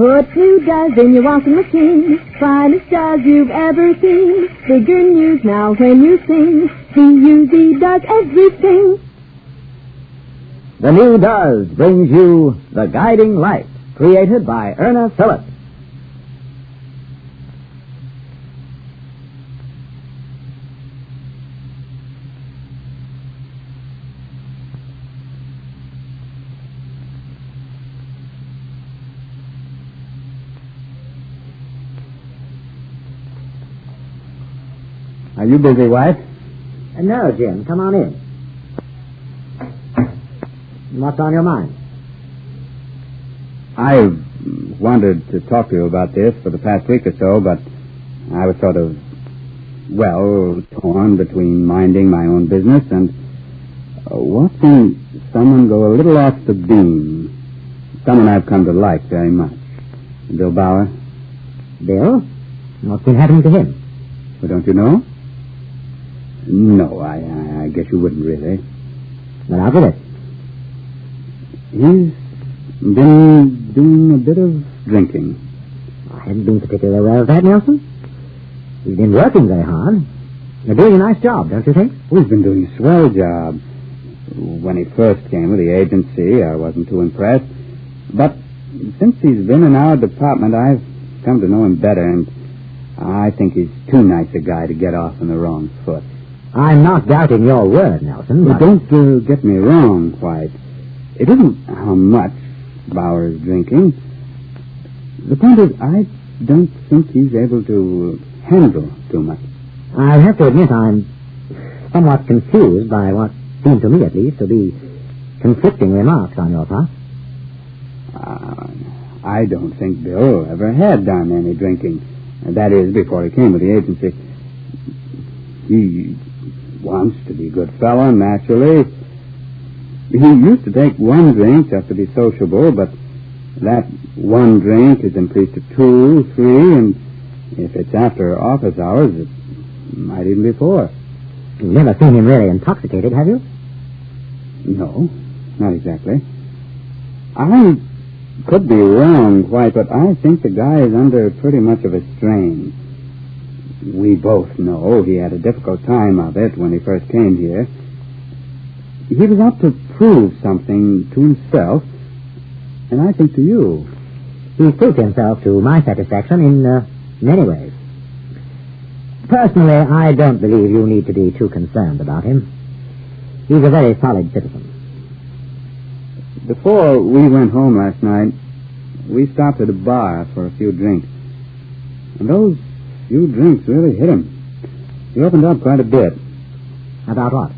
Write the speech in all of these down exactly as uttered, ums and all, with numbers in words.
Put two jars in your washing machine, finest jars you've ever seen. Bigger news now when you sing, D U Z does everything. The new Does brings you The Guiding Light, created by Ernest Phillips. Are you busy, wife? Uh, no, Jim. Come on in. What's on your mind? I've wanted to talk to you about this for the past week or so, but I was sort of, well, torn between minding my own business and uh, watching someone go a little off the beam. Someone I've come to like very much. Bill Bauer. Bill? What's been happening to him? Well, don't you know? No, I, I, I guess you wouldn't really. Well, out with it. He's been doing a bit of drinking. I hadn't been particularly aware of that, Nelson. He's been working very hard. You're doing a nice job, don't you think? Well, he's been doing a swell job. When he first came with the agency, I wasn't too impressed. But since he's been in our department, I've come to know him better, and I think he's too nice a guy to get off on the wrong foot. I'm not doubting your word, Nelson. But But don't uh, get me wrong, White. It isn't how much Bauer is drinking. The point is, I don't think he's able to handle too much. I have to admit I'm somewhat confused by what seemed to me, at least, to be conflicting remarks on your part. Uh, I don't think Bill ever had done any drinking. That is, before he came with the agency. He wants to be a good fellow, naturally. He used to take one drink just to be sociable, but that one drink is increased to two, three, and if it's after office hours, it might even be four. You've never seen him really intoxicated, have you? No, not exactly. I could be wrong, White, but I think the guy is under pretty much of a strain. We both know he had a difficult time of it when he first came here. He was out to prove something to himself, and I think to you. He proved himself to my satisfaction in uh, many ways. Personally, I don't believe you need to be too concerned about him. He's a very solid citizen. Before we went home last night, we stopped at a bar for a few drinks. And those few drinks really hit him. He opened up quite a bit. About what?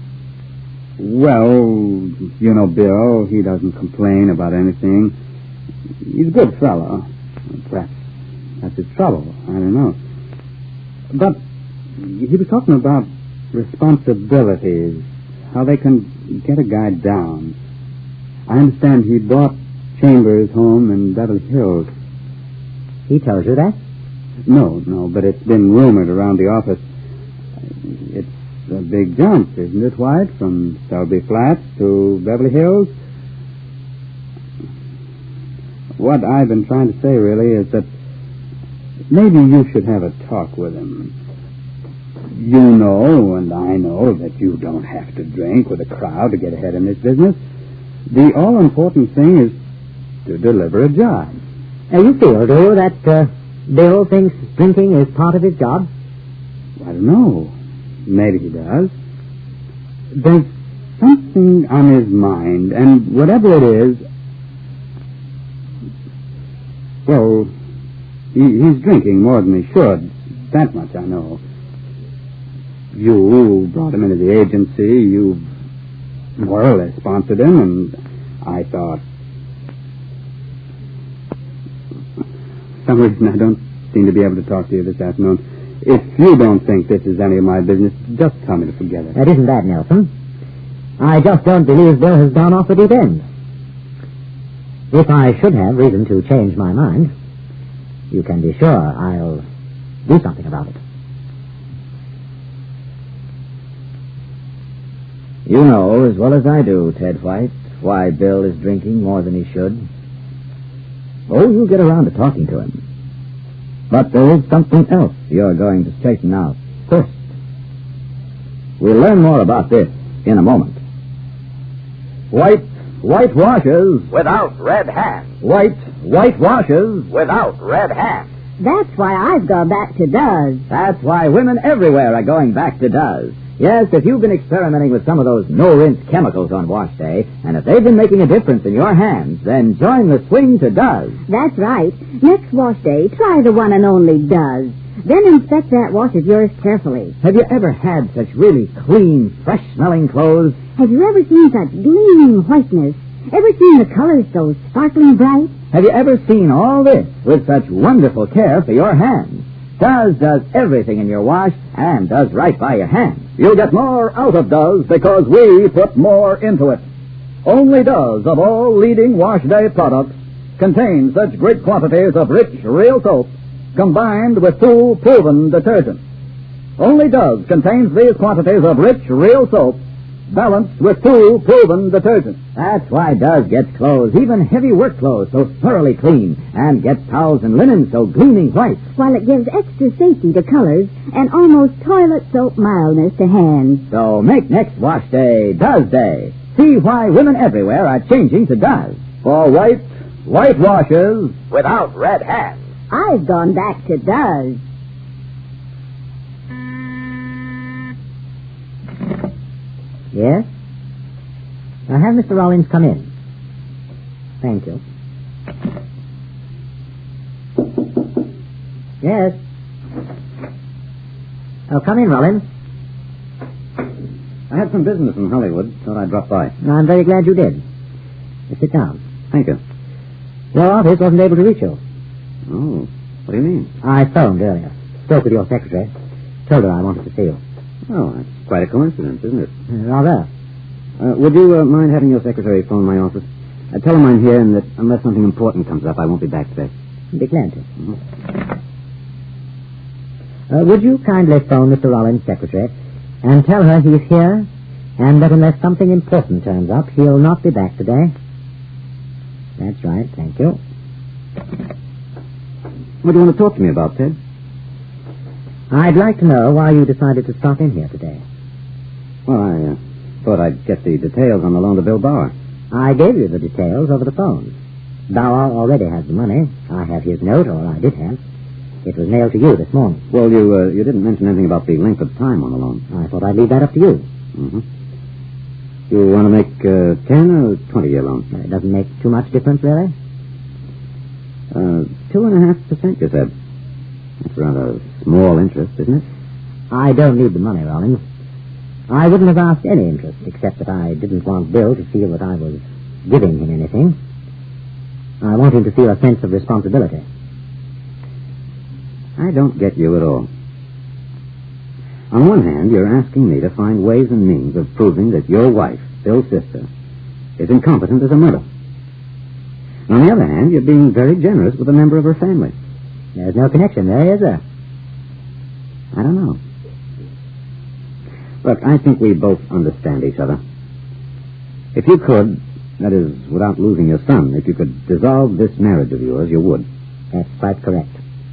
Well, you know Bill, he doesn't complain about anything. He's a good fellow. Perhaps that's his trouble. I don't know. But he was talking about responsibilities, how they can get a guy down. I understand he bought Chambers' home in Beverly Hills. He told you that? No, no, but it's been rumored around the office. It's a big jump, isn't it, White, from Selby Flats to Beverly Hills? What I've been trying to say, really, is that maybe you should have a talk with him. You know, and I know, that you don't have to drink with a crowd to get ahead in this business. The all-important thing is to deliver a job. Uh, you feel, do you, that uh, Bill thinks drinking is part of his job? I don't know. Maybe he does. There's something on his mind, and whatever it is, well, he, he's drinking more than he should. That much I know. You brought him into the agency. You more or less sponsored him, and I thought... For some reason, I don't seem to be able to talk to you this afternoon. If you don't think this is any of my business, just tell me to forget it. That isn't that, Nelson. I just don't believe Bill has gone off the deep end. If I should have reason to change my mind, you can be sure I'll do something about it. You know as well as I do, Ted White, why Bill is drinking more than he should. Oh, you'll get around to talking to him. But there is something else you're going to straighten out first. We'll learn more about this in a moment. White, white washes. Without red hands. White, white washes. Without red hands. That's why I've gone back to Duz. That's why women everywhere are going back to Duz. Yes, if you've been experimenting with some of those no-rinse chemicals on wash day, and if they've been making a difference in your hands, then join the swing to Duz. That's right. Next wash day, try the one and only Duz. Then inspect that wash of yours carefully. Have you ever had such really clean, fresh-smelling clothes? Have you ever seen such gleaming whiteness? Ever seen the colors so sparkling bright? Have you ever seen all this with such wonderful care for your hands? Duz does everything in your wash and does right by your hands. You'll get more out of Duz because we put more into it. Only Duz, of all leading wash day products, contains such great quantities of rich, real soap combined with two proven detergents. Only Duz contains these quantities of rich, real soap balanced with two proven detergents. That's why Duz gets clothes, even heavy work clothes, so thoroughly clean, and gets towels and linen so gleaming white. While it gives extra safety to colors and almost toilet soap mildness to hands. So make next wash day Duz Day. See why women everywhere are changing to Duz. For white, white washes without red hands. I've gone back to Duz. Yes? Now have Mister Rollins come in. Thank you. Yes? Oh, come in, Rollins. I had some business in Hollywood. Thought I'd drop by. No, I'm very glad you did. Now, sit down. Thank you. Your office wasn't able to reach you. Oh, what do you mean? I phoned earlier. Spoke with your secretary. Told her I wanted to see you. Oh, that's quite a coincidence, isn't it? Uh, rather. Uh, would you uh, mind having your secretary phone my office? Uh, tell him I'm here and that unless something important comes up, I won't be back today. Be glad to. Mm-hmm. Uh, would you kindly phone Mister Rollins' secretary and tell her he's here and that unless something important turns up, he'll not be back today? That's right, thank you. What do you want to talk to me about, Ted? I'd like to know why you decided to stop in here today. Well, I uh, thought I'd get the details on the loan to Bill Bauer. I gave you the details over the phone. Bauer already has the money. I have his note, or I did have. It was mailed to you this morning. Well, you uh, you didn't mention anything about the length of time on the loan. I thought I'd leave that up to you. Mm-hmm. You want to make uh, ten or twenty-year loan? It doesn't make too much difference, really. Uh, two and a half percent, you said. That's rather small interest, isn't it? I don't need the money, Rollins. I wouldn't have asked any interest, except that I didn't want Bill to feel that I was giving him anything. I want him to feel a sense of responsibility. I don't get you at all. On one hand, you're asking me to find ways and means of proving that your wife, Bill's sister, is incompetent as a mother. And on the other hand, you're being very generous with a member of her family. There's no connection there, is there? I don't know. Look, I think we both understand each other. If you could, that is, without losing your son, if you could dissolve this marriage of yours, you would. That's quite correct.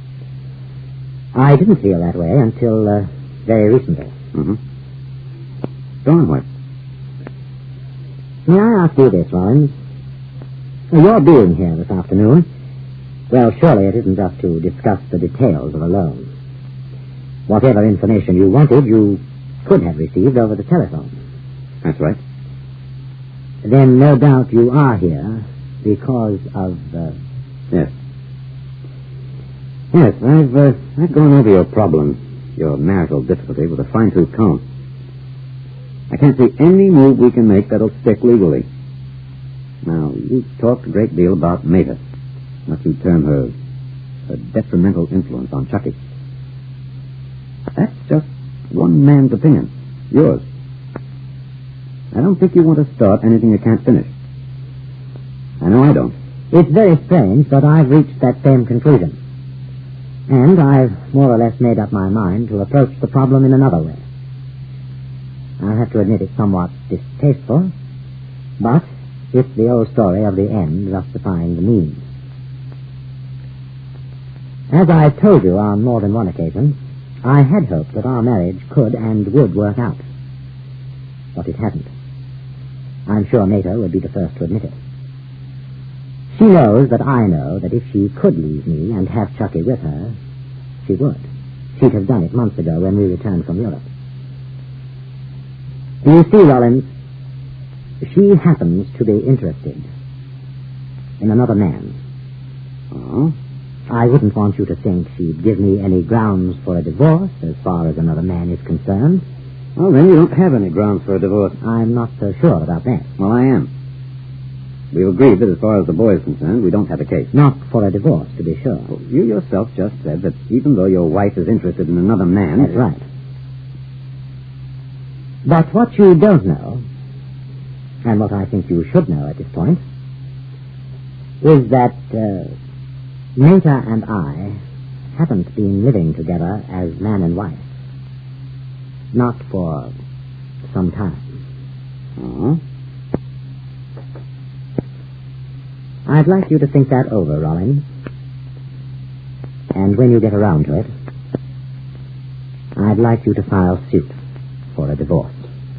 I didn't feel that way until uh, very recently. Mm-hmm. Go on, White. May I ask you this, Rollins? Your being here this afternoon, well, surely it isn't just to discuss the details of a loan. Whatever information you wanted, you could have received over the telephone. That's right. Then no doubt you are here because of... Uh... Yes. Yes, I've, uh, I've gone over your problem, your marital difficulty, with a fine-tooth comb. I can't see any move we can make that'll stick legally. Now, you've talked a great deal about Mavis, what you term her, her detrimental influence on Chucky. That's just one man's opinion, yours. I don't think you want to start anything you can't finish. I know I don't. It's very strange, but I've reached that same conclusion. And I've more or less made up my mind to approach the problem in another way. I have to admit it's somewhat distasteful, but it's the old story of the end justifying the means. As I told you on more than one occasion, I had hoped that our marriage could and would work out. But it hasn't. I'm sure Meta would be the first to admit it. She knows that I know that if she could leave me and have Chucky with her, she would. She'd have done it months ago when we returned from Europe. Do you see, Rollins? She happens to be interested in another man. Oh? I wouldn't want you to think she'd give me any grounds for a divorce as far as another man is concerned. Well, then you don't have any grounds for a divorce. I'm not so sure about that. Well, I am. We've agreed that as far as the boy is concerned, we don't have a case. Not for a divorce, to be sure. Well, you yourself just said that even though your wife is interested in another man... That's right. But what you don't know, and what I think you should know at this point, is that uh, Meta and I haven't been living together as man and wife. Not for some time. Oh? I'd like you to think that over, Rollins. And when you get around to it, I'd like you to file suit for a divorce.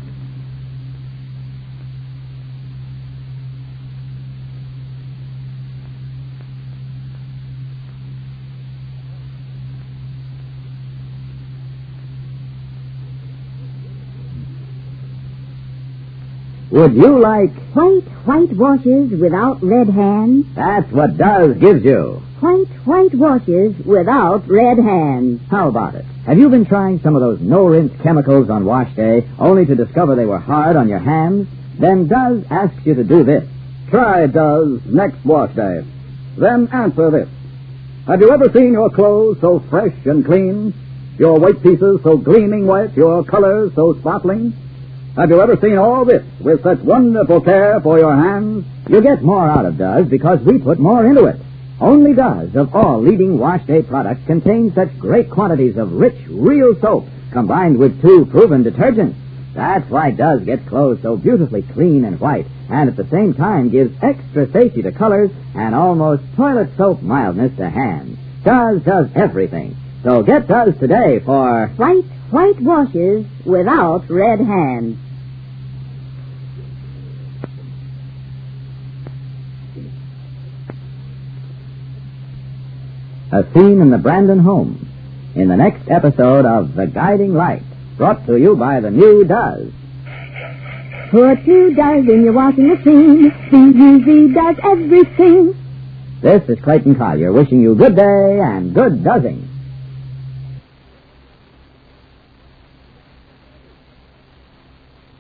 Would you like... White, white washes without red hands. That's what Does gives you. White, white washes without red hands. How about it? Have you been trying some of those no-rinse chemicals on wash day, only to discover they were hard on your hands? Then Does asks you to do this. Try Does next wash day. Then answer this. Have you ever seen your clothes so fresh and clean? Your white pieces so gleaming white, your colors so sparkling? Have you ever seen all this with such wonderful care for your hands? You get more out of Does because we put more into it. Only Does, of all leading wash day products, contains such great quantities of rich, real soap combined with two proven detergents. That's why Does gets clothes so beautifully clean and white, and at the same time gives extra safety to colors and almost toilet soap mildness to hands. Does does everything. So get Does today for... White, white washes without red hands. A scene in the Brandon home in the next episode of The Guiding Light, brought to you by the new Does. Put two Does in your washing machine. D U Z does everything. This is Clayton Collier wishing you good day and good dozzing.